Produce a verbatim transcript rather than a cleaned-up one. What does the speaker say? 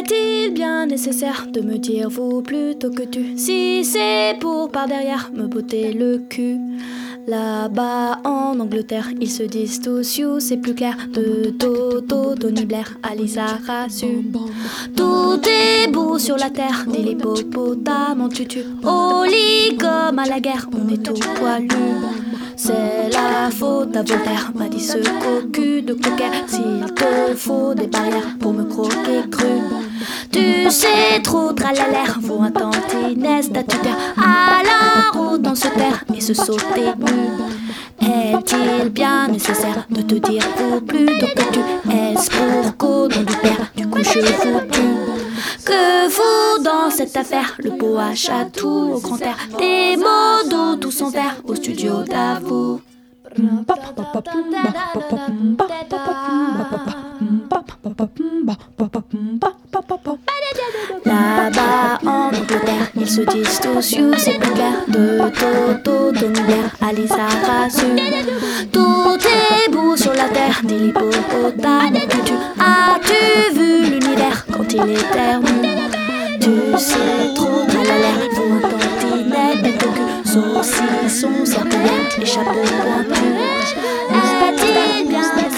Est-il bien nécessaire de me dire vous plutôt que tu? Si c'est pour par derrière me botter le cul. Là-bas en Angleterre, ils se disent tous you, c'est plus clair. De Toto, Tony Blair, Alisa Rassu. Tout est beau sur la terre, dit l'hippopotame en tutu. Au lit comme à la guerre, on est tout poilu. C'est la faute à Voltaire, m'a dit ce cocu de coquet. S'il te faut des barrières pour me croquer cru. Tu sais trop tralalaire, vaut un tantinet statutaire. Alors autant se taire et se sauter nu. Est-il bien nécessaire de te dire vous plutôt que tu? Est-ce pour qu'au nom du père, du coup je vous tue? Que vaut dans cette affaire le poache à tout au grand air? Des mots d'eau tous en verre au studio d'Avou. Là-bas en Angleterre, ils se disent tous you, c'est plus clair. De Toto, Tony Blair, Alisa Rassu. Tout est beau sur la terre, dit l'hippopotame en tutu. As-tu vu l'univers quand il est terminé? Tu sais trop tralalaire, il faut un tantinet bête au cul. Saucisson, serpillière et chapeau pointu. Est-il bien